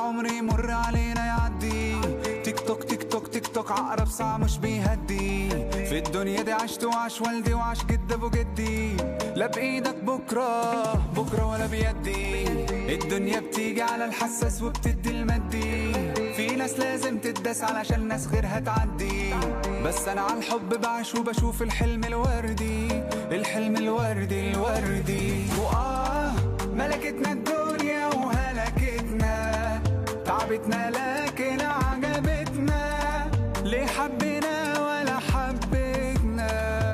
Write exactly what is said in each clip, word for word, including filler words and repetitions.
العمر يمر علينا يعدي، تيك توك تيك توك تيك توك عقرب ساعة مش بيهدي. في الدنيا دي عشت وعاش والدي وعاش جد ابو جدي، لا بايدك بكرة بكرة ولا بيدي. الدنيا بتيجي على الحساس وبتدي المادي، في ناس لازم تداس علشان ناس غيرها تعدي. بس انا على الحب بعيش وبشوف الحلم الوردي، الحلم الوردي الوردي. وآه ملكتنا الدنيا وهلكتنا، تعبتنا لكن عجبتنا، ليه حبنا ولا حبتنا.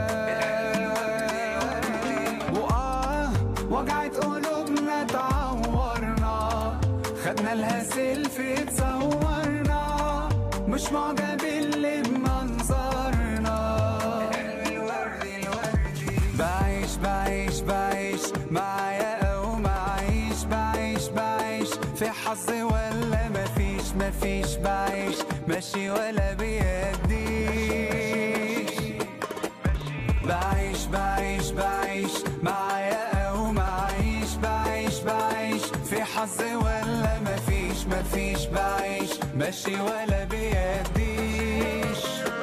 وآه وجعت قلوبنا تعورنا، خدنا لها سيلفي اتصورنا، مش معجبين اللي بمنظرنا. بعيش بعيش بعيش معايا او معيش، بعيش بعيش في حظي ولا مفيش، مفيش بعيش ماشي ولا بيديش. بعيش بعيش بعيش معايا او معيش، بعيش بعيش في حظي ولا مفيش، مفيش بعيش ماشي ولا بيديش.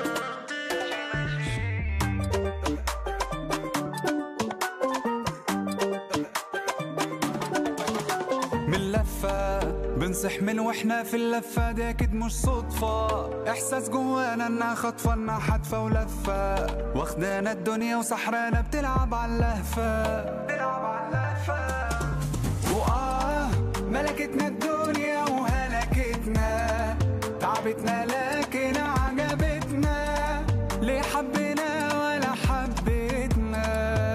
من لفة بنصح من واحنا في اللفة دي اكيد مش صدفة، احساس جوانا انها خطفة انها حدفة ولفة، واخدانا الدنيا وسحرانا بتلعب على اللهفة، بتلعب على اللهفة. وآه ملكتنا الدنيا وهلكتنا، تعبتنا لكن عجبتنا، ليه حبنا ولا حبتنا.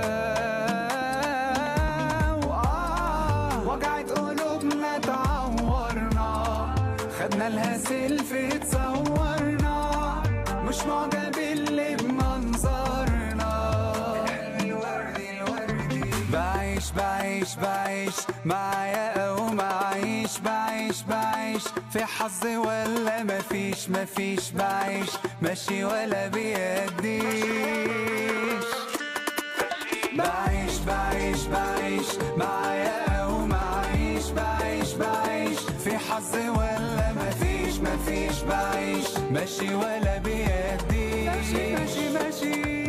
وآه وجعت قلوبنا تعورنا، خدنا لها سيلفي اتصورنا، مش معجبين اللي بمنظرنا. بعيش بعيش بعيش معايا او معيش، بعيش بعيش في حظي ولا مفيش، مفيش بعيش ماشي ولا بيديش. بعيش بعيش بعيش معايا او معيش، بعيش بعيش في حظي ولا مفيش، مفيش بعيش ماشي ولا بيديش. ماشي ماشي ماشي